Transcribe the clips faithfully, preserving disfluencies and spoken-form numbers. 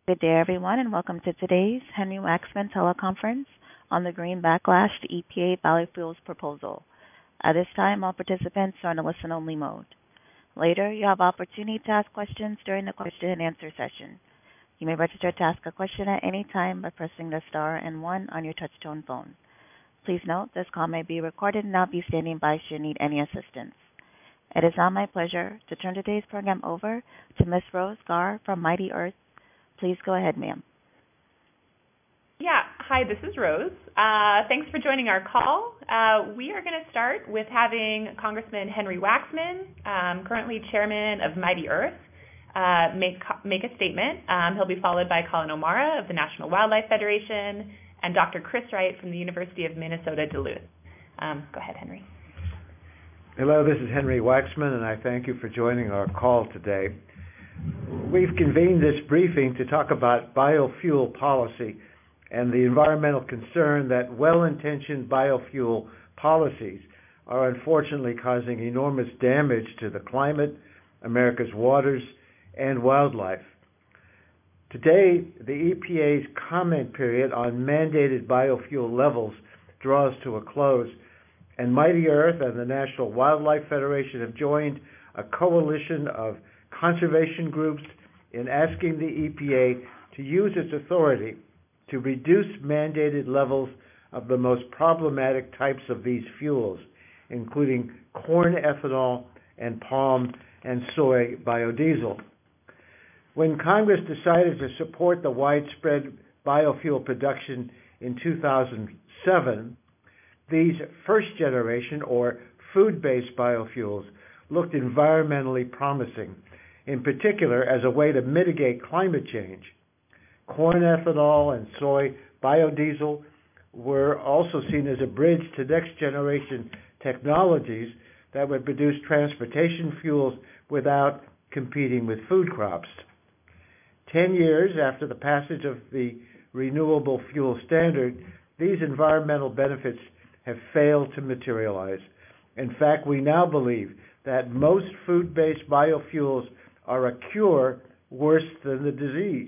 Good day, everyone, and welcome to today's Henry Waxman teleconference on the green backlash to E P A biofuels proposal. At this time, all participants are in a listen-only mode. Later, you have opportunity to ask questions during the question and answer session. You may register to ask a question at any time by pressing the star and one on your touch-tone phone. Please note, this call may be recorded and I'll be standing by should you need any assistance. It is now my pleasure to turn today's program over to Miz Rose Garr from Mighty Earth. Please go ahead, ma'am. Yeah, hi, this is Rose. Uh, thanks for joining our call. Uh, we are going to start with having Congressman Henry Waxman, um, currently chairman of Mighty Earth, uh, make make a statement. Um, he'll be followed by Colin O'Mara of the National Wildlife Federation and Doctor Chris Wright from the University of Minnesota Duluth. Um, go ahead, Henry. Hello, this is Henry Waxman, and I thank you for joining our call today. We've convened this briefing to talk about biofuel policy and the environmental concern that well-intentioned biofuel policies are unfortunately causing enormous damage to the climate, America's waters, and wildlife. Today, the E P A's comment period on mandated biofuel levels draws to a close, and Mighty Earth and the National Wildlife Federation have joined a coalition of conservation groups in asking the E P A to use its authority to reduce mandated levels of the most problematic types of these fuels, including corn ethanol and palm and soy biodiesel. When Congress decided to support the widespread biofuel production in two thousand seven, these first-generation or food-based biofuels looked environmentally promising, in particular as a way to mitigate climate change. Corn ethanol and soy biodiesel were also seen as a bridge to next-generation technologies that would produce transportation fuels without competing with food crops. Ten years after the passage of the Renewable Fuel Standard, these environmental benefits have failed to materialize. In fact, we now believe that most food-based biofuels are a cure worse than the disease.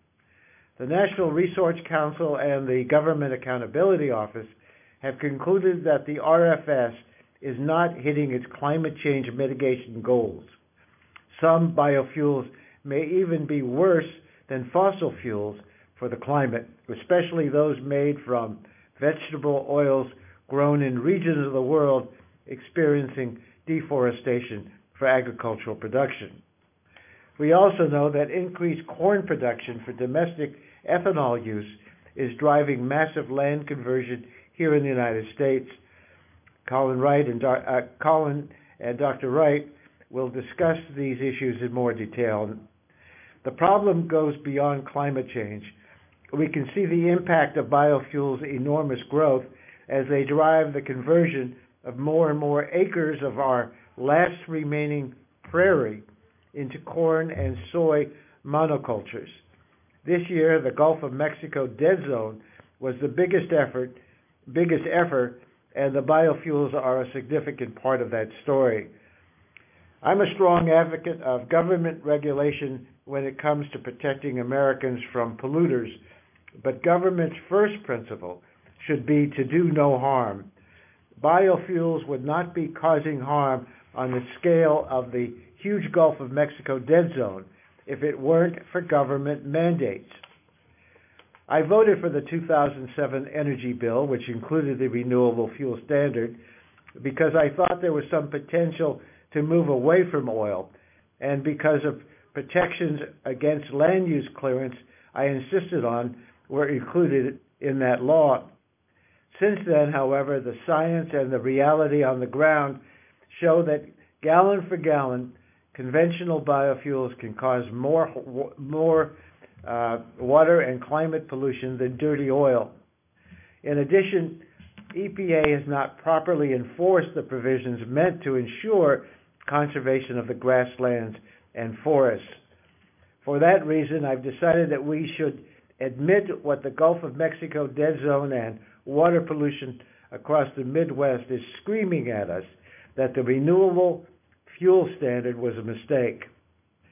The National Research Council and the Government Accountability Office have concluded that the R F S is not hitting its climate change mitigation goals. Some biofuels may even be worse than fossil fuels for the climate, especially those made from vegetable oils grown in regions of the world experiencing deforestation for agricultural production. We also know that increased corn production for domestic ethanol use is driving massive land conversion here in the United States. Colin Wright and uh, Colin and Doctor Wright will discuss these issues in more detail. The problem goes beyond climate change. We can see the impact of biofuels' enormous growth as they drive the conversion of more and more acres of our last remaining prairie into corn and soy monocultures. This year, the Gulf of Mexico dead zone was the biggest effort, biggest effort, and the biofuels are a significant part of that story. I'm a strong advocate of government regulation when it comes to protecting Americans from polluters, but government's first principle should be to do no harm. Biofuels would not be causing harm on the scale of the huge Gulf of Mexico dead zone if it weren't for government mandates. I voted for the two thousand seven energy bill, which included the Renewable Fuel Standard, because I thought there was some potential to move away from oil, and because of protections against land use clearance I insisted on were included in that law. Since then, however, the science and the reality on the ground show that gallon for gallon, conventional biofuels can cause more more uh, water and climate pollution than dirty oil. In addition, E P A has not properly enforced the provisions meant to ensure conservation of the grasslands and forests. For that reason, I've decided that we should admit what the Gulf of Mexico dead zone and water pollution across the Midwest is screaming at us, that the Renewable Fuel Standard was a mistake.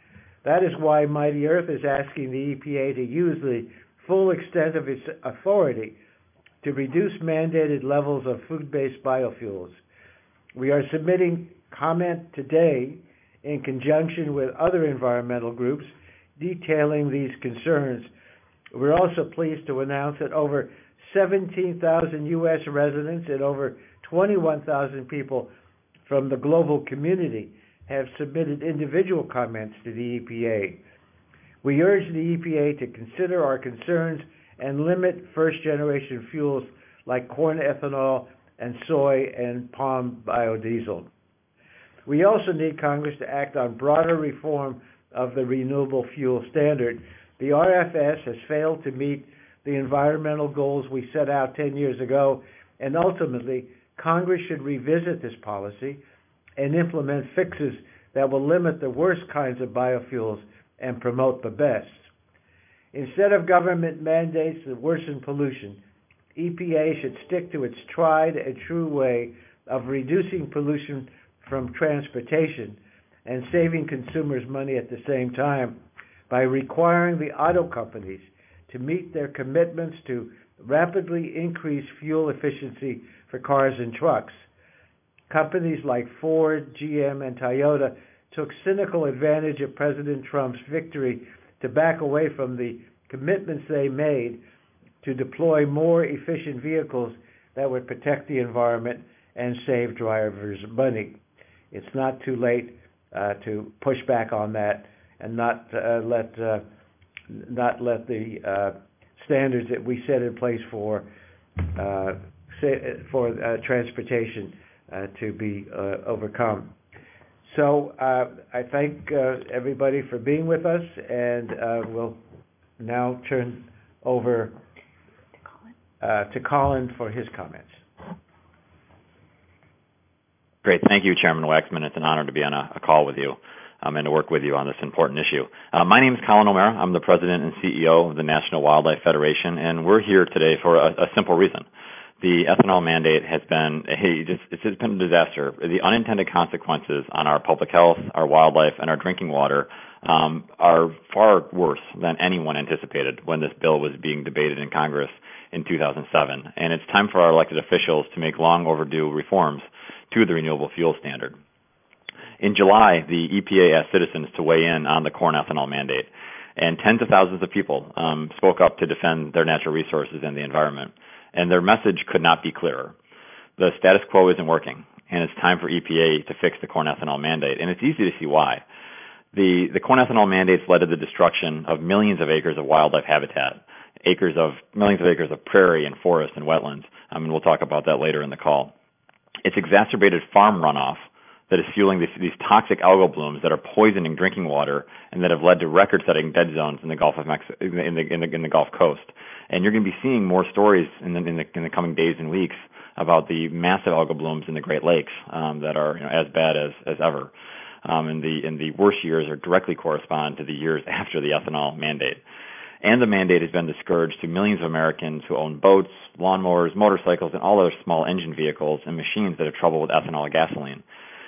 That is why Mighty Earth is asking the E P A to use the full extent of its authority to reduce mandated levels of food-based biofuels. We are submitting comment today in conjunction with other environmental groups detailing these concerns. We're also pleased to announce that over seventeen thousand U S residents and over twenty-one thousand people from the global community have submitted individual comments to the E P A. We urge the E P A to consider our concerns and limit first-generation fuels like corn ethanol and soy and palm biodiesel. We also need Congress to act on broader reform of the renewable fuel standard. The R F S has failed to meet the environmental goals we set out ten years ago, and ultimately, Congress should revisit this policy and implement fixes that will limit the worst kinds of biofuels and promote the best. Instead of government mandates that worsen pollution, E P A should stick to its tried and true way of reducing pollution from transportation and saving consumers money at the same time by requiring the auto companies to meet their commitments to rapidly increase fuel efficiency for cars and trucks. Companies like Ford, G M, and Toyota took cynical advantage of President Trump's victory to back away from the commitments they made to deploy more efficient vehicles that would protect the environment and save drivers money. It's not too late uh, to push back on that and not uh, let uh, not let the uh, standards that we set in place for uh, for uh, transportation uh, to be uh, overcome. So uh, I thank uh, everybody for being with us, and uh, we'll now turn over uh, to Colin for his comments. Great. Thank you, Chairman Waxman. It's an honor to be on a, a call with you um, and to work with you on this important issue. Uh, my name is Colin O'Mara. I'm the President and C E O of the National Wildlife Federation, and we're here today for a, a simple reason. The ethanol mandate has been a, just, it's just been a disaster. The unintended consequences on our public health, our wildlife, and our drinking water um, are far worse than anyone anticipated when this bill was being debated in Congress in two thousand seven. And it's time for our elected officials to make long overdue reforms to the renewable fuel standard. In July, the E P A asked citizens to weigh in on the corn ethanol mandate, and tens of thousands of people um, spoke up to defend their natural resources and the environment. And their message could not be clearer. The status quo isn't working, and it's time for E P A to fix the corn ethanol mandate. And it's easy to see why. The, the corn ethanol mandates led to the destruction of millions of acres of wildlife habitat, acres of millions of acres of prairie and forest and wetlands. I mean, we'll talk about that later in the call. It's exacerbated farm runoff that is fueling these, these toxic algal blooms that are poisoning drinking water and that have led to record-setting dead zones in the Gulf of Mexico, in the, in the, in the Gulf Coast. And you're going to be seeing more stories in the, in the, in the coming days and weeks about the massive algal blooms in the Great Lakes um, that are you know, as bad as, as ever. Um, and the and the worst years are directly correspond to the years after the ethanol mandate. And the mandate has been the scourge to millions of Americans who own boats, lawnmowers, motorcycles, and all other small engine vehicles and machines that have trouble with ethanol or gasoline.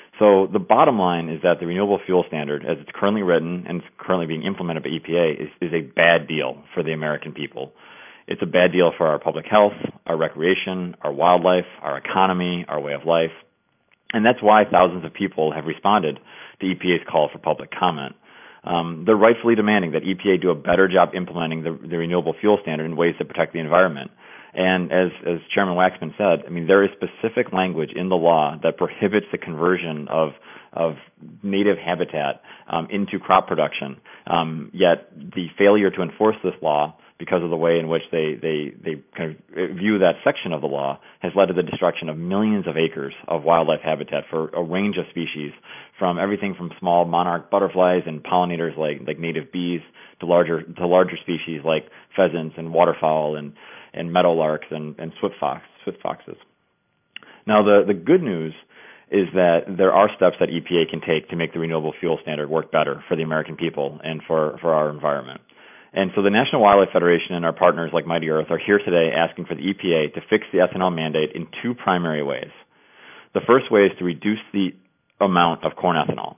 So the bottom line is that the renewable fuel standard, as it's currently written and it's currently being implemented by E P A, is, is a bad deal for the American people. It's a bad deal for our public health, our recreation, our wildlife, our economy, our way of life. And that's why thousands of people have responded to E P A's call for public comment. Um, they're rightfully demanding that E P A do a better job implementing the, the renewable fuel standard in ways that protect the environment. And as, as Chairman Waxman said, I mean, there is specific language in the law that prohibits the conversion of of native habitat um, into crop production. Um, yet the failure to enforce this law, because of the way in which they, they, they kind of view that section of the law, has led to the destruction of millions of acres of wildlife habitat for a range of species, from everything from small monarch butterflies and pollinators like, like native bees to larger to larger species like pheasants and waterfowl and, and meadowlarks and, and swift fox, swift foxes. Now, the, the good news is that there are steps that E P A can take to make the renewable fuel standard work better for the American people and for, for our environment. And so the National Wildlife Federation and our partners like Mighty Earth are here today asking for the E P A to fix the ethanol mandate in two primary ways. The first way is to reduce the amount of corn ethanol.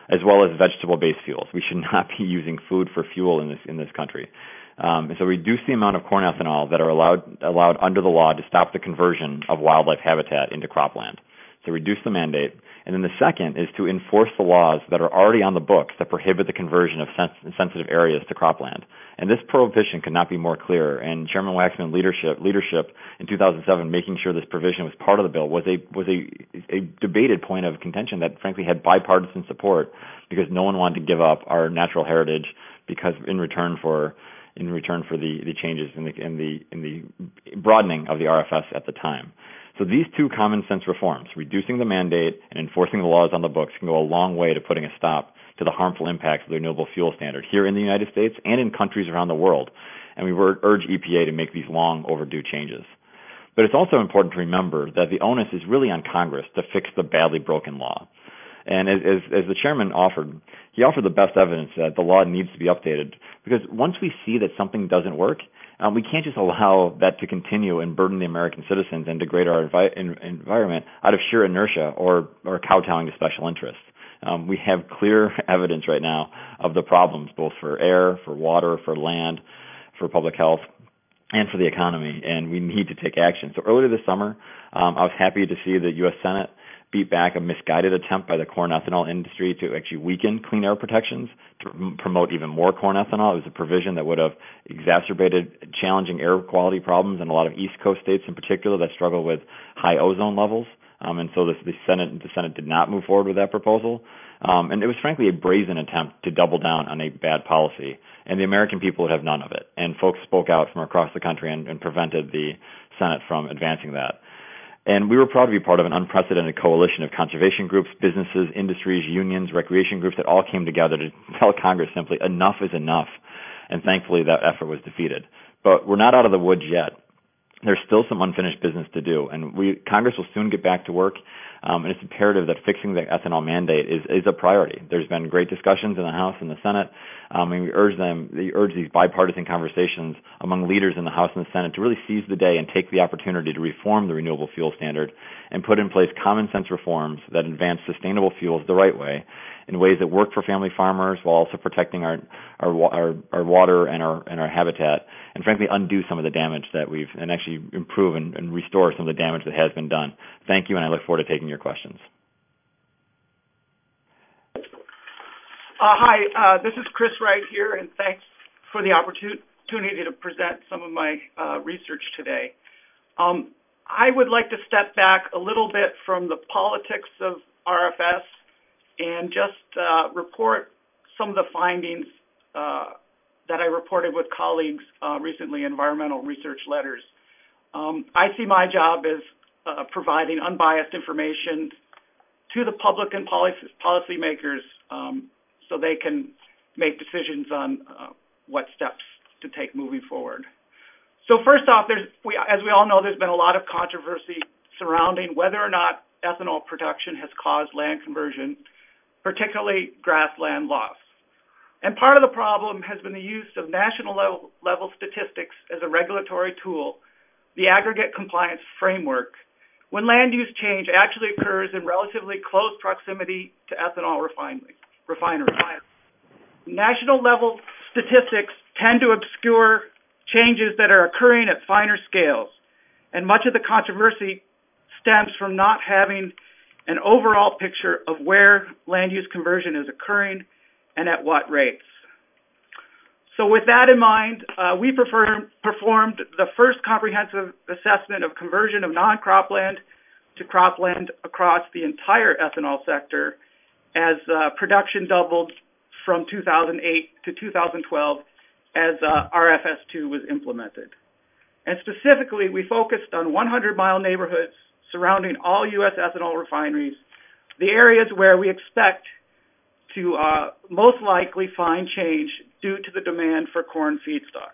as well as vegetable-based fuels. We should not be using food for fuel in this in this country. Um, and so reduce the amount of corn ethanol that are allowed allowed under the law to stop the conversion of wildlife habitat into cropland. So reduce the mandate. And then the second is to enforce the laws that are already on the books that prohibit the conversion of sens- sensitive areas to cropland. And this prohibition could not be more clear. And Chairman Waxman leadership leadership in two thousand seven, making sure this provision was part of the bill, was a was a a debated point of contention that frankly had bipartisan support, because no one wanted to give up our natural heritage because in return for in return for the, the changes in the in the in the broadening of the R F S at the time. So these two common sense reforms, reducing the mandate and enforcing the laws on the books, can go a long way to putting a stop to the harmful impacts of the renewable fuel standard here in the United States and in countries around the world. And we urge E P A to make these long overdue changes. But it's also important to remember that the onus is really on Congress to fix the badly broken law. And as, as, as the chairman offered, he offered the best evidence that the law needs to be updated, because once we see that something doesn't work, um, we can't just allow that to continue and burden the American citizens and degrade our envi- en- environment out of sheer inertia or, or kowtowing to special interests. Um, we have clear evidence right now of the problems, both for air, for water, for land, for public health, and for the economy, and we need to take action. So earlier this summer, um, I was happy to see the U S Senate beat back a misguided attempt by the corn ethanol industry to actually weaken clean air protections to promote even more corn ethanol. It was a provision that would have exacerbated challenging air quality problems in a lot of East Coast states in particular that struggle with high ozone levels. Um, and so the, the Senate the Senate did not move forward with that proposal. Um, and it was frankly a brazen attempt to double down on a bad policy. And the American people would have none of it. And folks spoke out from across the country and, and prevented the Senate from advancing that. And we were proud to be part of an unprecedented coalition of conservation groups, businesses, industries, unions, recreation groups that all came together to tell Congress simply enough is enough. And thankfully that effort was defeated. But we're not out of the woods yet. There's still some unfinished business to do, and we Congress will soon get back to work. Um, and it's imperative that fixing the ethanol mandate is, is a priority. There's been great discussions in the House and the Senate, um, and we urge them, we urge these bipartisan conversations among leaders in the House and the Senate to really seize the day and take the opportunity to reform the renewable fuel standard and put in place common sense reforms that advance sustainable fuels the right way, in ways that work for family farmers while also protecting our our our, our water and our and our habitat, and frankly undo some of the damage that we've and actually improve and, and restore some of the damage that has been done. Thank you, and I look forward to taking your questions. Uh, hi, uh, this is Chris Wright here, and thanks for the opportunity to present some of my uh, research today. Um, I would like to step back a little bit from the politics of R F S and just uh, report some of the findings uh, that I reported with colleagues uh, recently in environmental research letters. Um, I see my job as uh, providing unbiased information to the public and policy policymakers um, so they can make decisions on uh, what steps to take moving forward. So first off, there's, we, as we all know, there's been a lot of controversy surrounding whether or not ethanol production has caused land conversion, particularly grassland loss. And part of the problem has been the use of national level, level statistics as a regulatory tool, the aggregate compliance framework, when land use change actually occurs in relatively close proximity to ethanol refinery, refineries. National level statistics tend to obscure changes that are occurring at finer scales, and much of the controversy stems from not having an overall picture of where land use conversion is occurring and at what rates. So with that in mind, uh, we prefer, performed the first comprehensive assessment of conversion of non-cropland to cropland across the entire ethanol sector as uh, production doubled from two thousand eight to two thousand twelve as uh, R F S two was implemented. And specifically, we focused on one hundred mile neighborhoods surrounding all U S ethanol refineries, the areas where we expect to uh, most likely find change due to the demand for corn feedstock.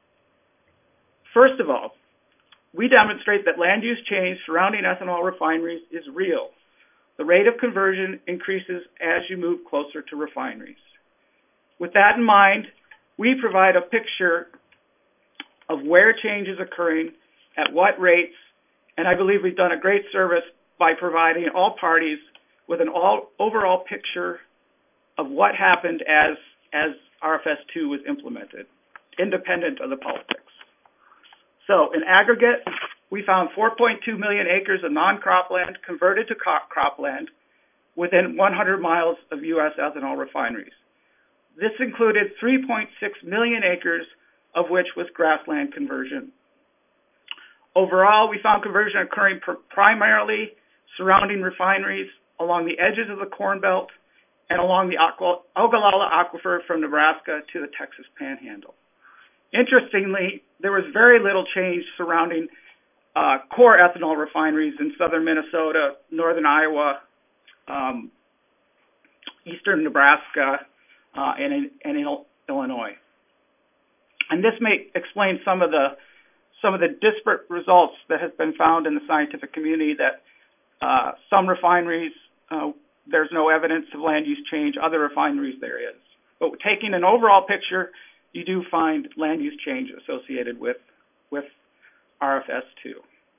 First of all, we demonstrate that land use change surrounding ethanol refineries is real. The rate of conversion increases as you move closer to refineries. With that in mind, we provide a picture of where change is occurring, at what rates, and I believe we've done a great service by providing all parties with an all overall picture of what happened as as R F S two was implemented, independent of the politics. So in aggregate, we found four point two million acres of non-cropland converted to cropland within one hundred miles of U S ethanol refineries. This included three point six million acres, of which was grassland conversion. Overall, we found conversion occurring pr- primarily surrounding refineries along the edges of the Corn Belt and along the Ogallala Aquifer from Nebraska to the Texas Panhandle. Interestingly, there was very little change surrounding uh, core ethanol refineries in southern Minnesota, northern Iowa, um, eastern Nebraska, uh, and, in, and in Illinois. And this may explain some of the some of the disparate results that has been found in the scientific community that uh, some refineries, uh, there's no evidence of land use change, other refineries there is. But taking an overall picture, you do find land use change associated with, with R F S two.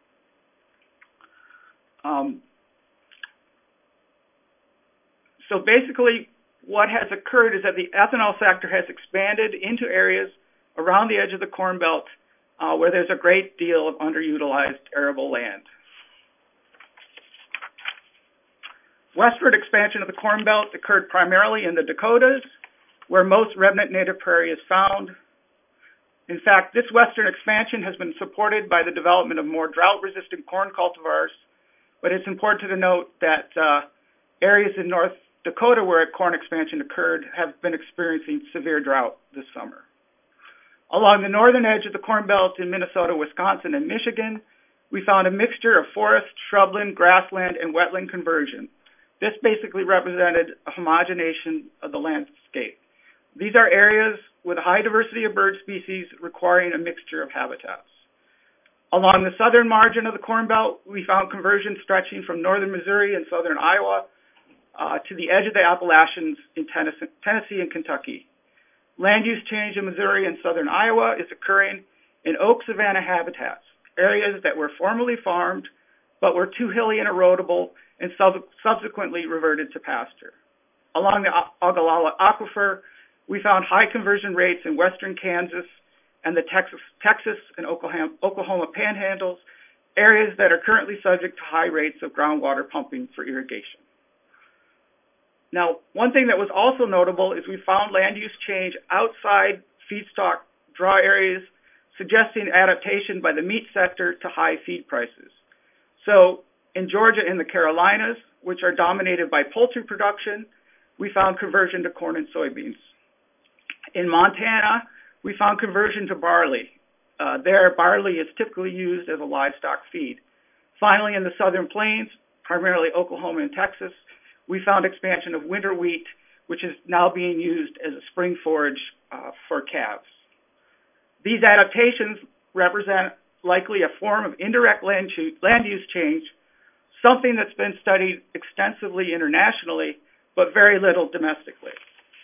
Um, so basically, what has occurred is that the ethanol sector has expanded into areas around the edge of the Corn Belt uh, where there's a great deal of underutilized arable land. Westward expansion of the Corn Belt occurred primarily in the Dakotas, where most remnant native prairie is found. In fact, this western expansion has been supported by the development of more drought-resistant corn cultivars, but it's important to note that uh, areas in North Dakota where corn expansion occurred have been experiencing severe drought this summer. Along the northern edge of the Corn Belt in Minnesota, Wisconsin, and Michigan, we found a mixture of forest, shrubland, grassland, and wetland conversion. This basically represented a homogenization of the landscape. These are areas with a high diversity of bird species requiring a mixture of habitats. Along the southern margin of the Corn Belt, we found conversion stretching from northern Missouri and southern Iowa uh, to the edge of the Appalachians in Tennessee, Tennessee and Kentucky. Land use change in Missouri and southern Iowa is occurring in oak savanna habitats, areas that were formerly farmed but were too hilly and erodible and sub- subsequently reverted to pasture. Along the Ogallala Aquifer, we found high conversion rates in western Kansas and the Texas, Texas and Oklahoma, Oklahoma panhandles, areas that are currently subject to high rates of groundwater pumping for irrigation. Now, one thing that was also notable is we found land use change outside feedstock draw areas, suggesting adaptation by the meat sector to high feed prices. So in Georgia and the Carolinas, which are dominated by poultry production, we found conversion to corn and soybeans. In Montana, we found conversion to barley. Uh, there, barley is typically used as a livestock feed. Finally, in the southern plains, primarily Oklahoma and Texas, we found expansion of winter wheat, which is now being used as a spring forage uh, for calves. These adaptations represent likely a form of indirect land, ch- land use change, something that's been studied extensively internationally, but very little domestically.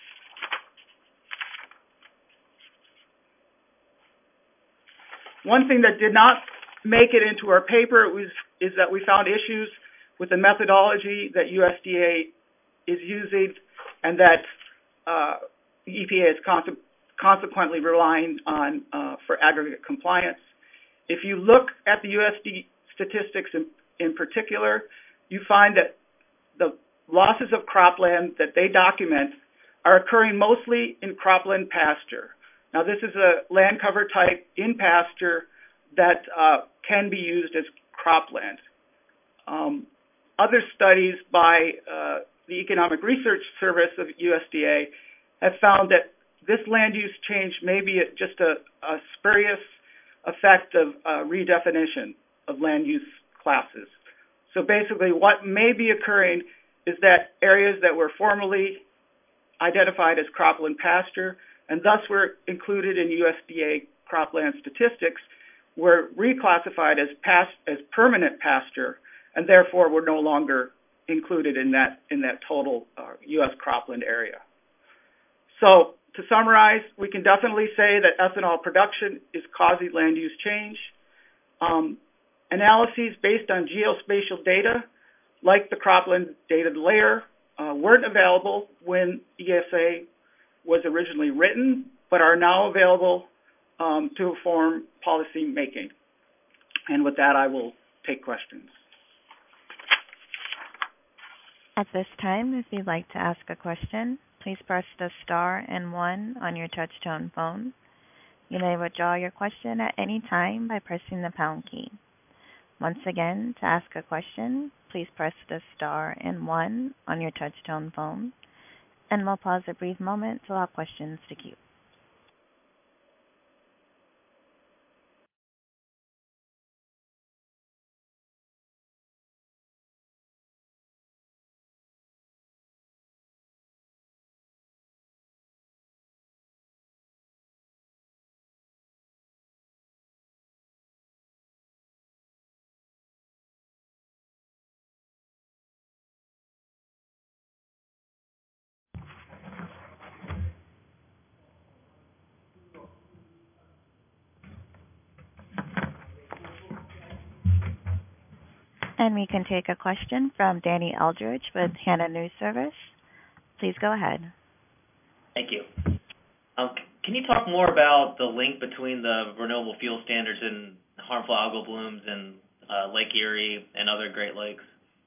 One thing that did not make it into our paper was, is that we found issues with the methodology that U S D A is using and that uh, the E P A is con- consequently relying on uh, for aggregate compliance. If you look at the U S D A statistics in, in particular, you find that the losses of cropland that they document are occurring mostly in cropland pasture. Now, this is a land cover type in pasture that uh, can be used as cropland. Um, other studies by uh, the Economic Research Service of U S D A have found that this land use change may be just a, a spurious effect of uh, redefinition of land use classes. So basically what may be occurring is that areas that were formerly identified as cropland pasture and thus were included in U S D A cropland statistics were reclassified as past, as permanent pasture and therefore were no longer included in that in that total uh, U S cropland area. So to summarize, we can definitely say that ethanol production is causing land use change. Um, analyses based on geospatial data, like the cropland data layer, uh, weren't available when E S A was originally written, but are now available um, to inform policy making. And with that, I will take questions. At this time, if you'd like to ask a question, please press the star and one on your touch-tone phone. You may withdraw your question at any time by pressing the pound key. Once again, to ask a question, please press the star and one on your touch-tone phone, and we'll pause a brief moment to allow questions to queue. And we can take a question from Danny Eldridge with Hannah News Service. Please go ahead. Thank you. Um, can you talk more about the link between the renewable fuel standards and harmful algal blooms in uh, Lake Erie and other Great Lakes?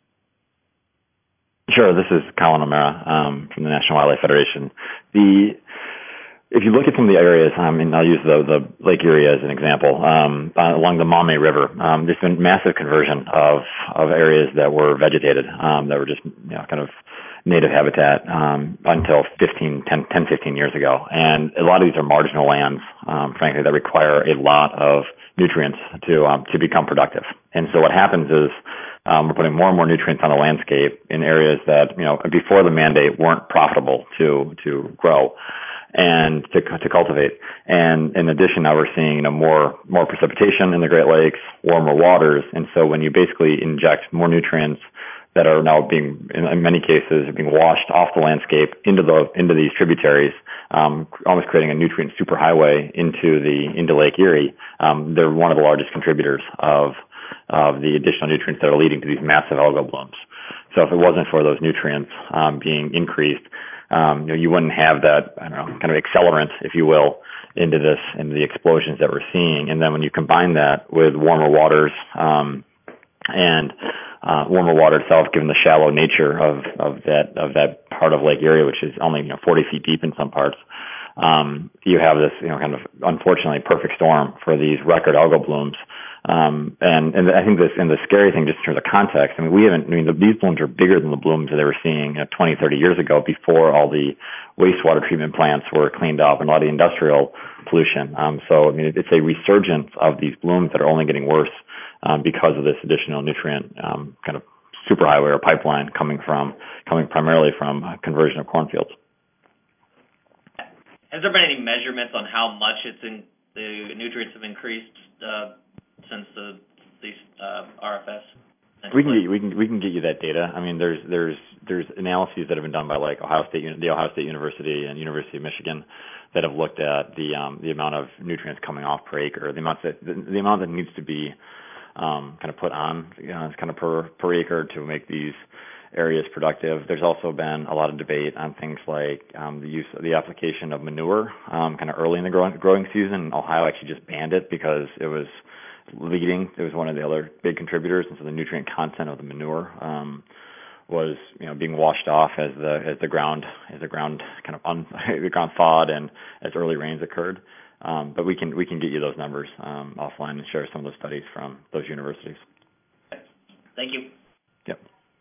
Sure. This is Colin O'Mara um, from the National Wildlife Federation. The If you look at some of the areas, um, and I'll use the, the Lake Erie as an example, um, uh, along the Maumee River, um, there's been massive conversion of, of areas that were vegetated, um, that were just, you know, kind of native habitat, um, until fifteen, ten, ten, fifteen years ago. And a lot of these are marginal lands, um, frankly, that require a lot of nutrients to, um, to become productive. And so what happens is, um, we're putting more and more nutrients on the landscape in areas that, you know, before the mandate weren't profitable to, to grow and to to cultivate. And in addition, now we're seeing, you know, more more precipitation in the Great Lakes, warmer waters, and so when you basically inject more nutrients that are now being, in, in many cases, are being washed off the landscape into the into these tributaries, um, almost creating a nutrient superhighway into the into Lake Erie. Um, they're one of the largest contributors of of the additional nutrients that are leading to these massive algal blooms. So if it wasn't for those nutrients um, being increased, Um, you know, you wouldn't have that, I don't know, kind of accelerant, if you will, into this, into the explosions that we're seeing. And then when you combine that with warmer waters, um, and, uh, warmer water itself, given the shallow nature of, of that, of that part of Lake Erie, which is only, you know, forty feet deep in some parts, um, you have this, you know, kind of unfortunately perfect storm for these record algal blooms. Um, and, and I think this, and the scary thing, just in terms of context, I mean, we haven't, I mean, the, these blooms are bigger than the blooms that they were seeing, you know, twenty, thirty years ago, before all the wastewater treatment plants were cleaned up and a lot of the industrial pollution. Um, so, I mean, it, it's a resurgence of these blooms that are only getting worse, um, because of this additional nutrient, um, kind of superhighway or pipeline coming from, coming primarily from uh, conversion of cornfields. Has there been any measurements on how much it's in, the nutrients have increased, uh, since the these uh, R F S? We can get you, we can we can get you that data. I mean, there's there's there's analyses that have been done by like Ohio State, the Ohio State University and University of Michigan that have looked at the um, the amount of nutrients coming off per acre, the amount that the, the amount that needs to be um, kind of put on, you know, kind of per per acre to make these areas productive. There's also been a lot of debate on things like um, the use of the application of manure um, kind of early in the growing growing season. Ohio actually just banned it because it was leading. It was one of the other big contributors, and so the nutrient content of the manure um, was, you know, being washed off as the as the ground as the ground kind of un, the ground thawed and as early rains occurred. Um, but we can we can get you those numbers um, offline and share some of those studies from those universities. Thank you. Yep.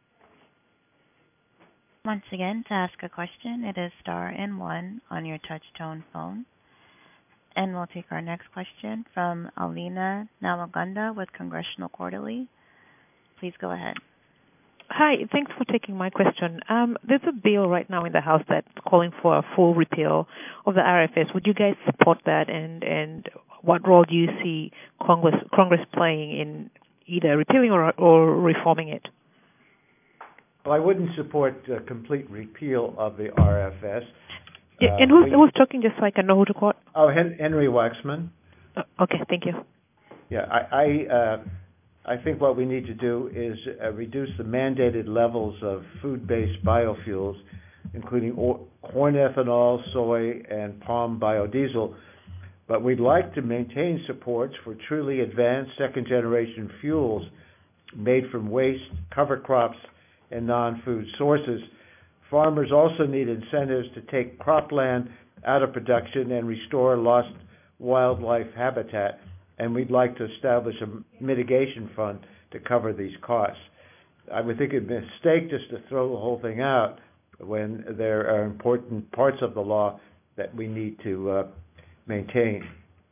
Once again, to ask a question, it is star and one on your touch-tone phone. And we'll take our next question from Alina Nalagunda with Congressional Quarterly. Please go ahead. Hi, thanks for taking my question. Um, there's a bill right now in the House that's calling for a full repeal of the R F S. Would you guys support that, and, and what role do you see Congress Congress playing in either repealing or, or reforming it? Well, I wouldn't support a complete repeal of the R F S. Yeah, and who's, uh, who's talking, just so I can know who to quote? Oh, Hen- Henry Waxman. Uh, okay, thank you. Yeah, I I, uh, I think what we need to do is uh, reduce the mandated levels of food-based biofuels, including or- corn ethanol, soy, and palm biodiesel. But we'd like to maintain supports for truly advanced second-generation fuels made from waste, cover crops, and non-food sources. Farmers also need incentives to take cropland out of production and restore lost wildlife habitat, and we'd like to establish a mitigation fund to cover these costs. I would think it'd be a mistake just to throw the whole thing out when there are important parts of the law that we need to uh, maintain.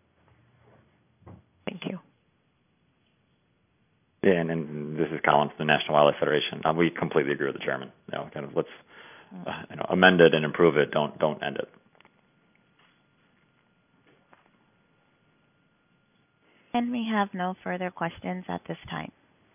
Thank you. Yeah, and, and this is Colin from the National Wildlife Federation. Um, we completely agree with the chairman. You know, kind of let's uh, you know, amend it and improve it. Don't don't end it. And we have no further questions at this time.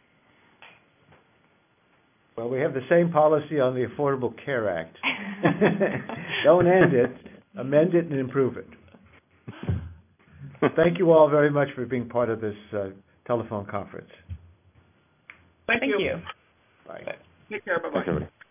Well, we have the same policy on the Affordable Care Act. Don't end it, amend it and improve it. Thank you all very much for being part of this uh, telephone conference. Thank, Thank you. you. Bye. Take care. Bye-bye. Thanks, everybody.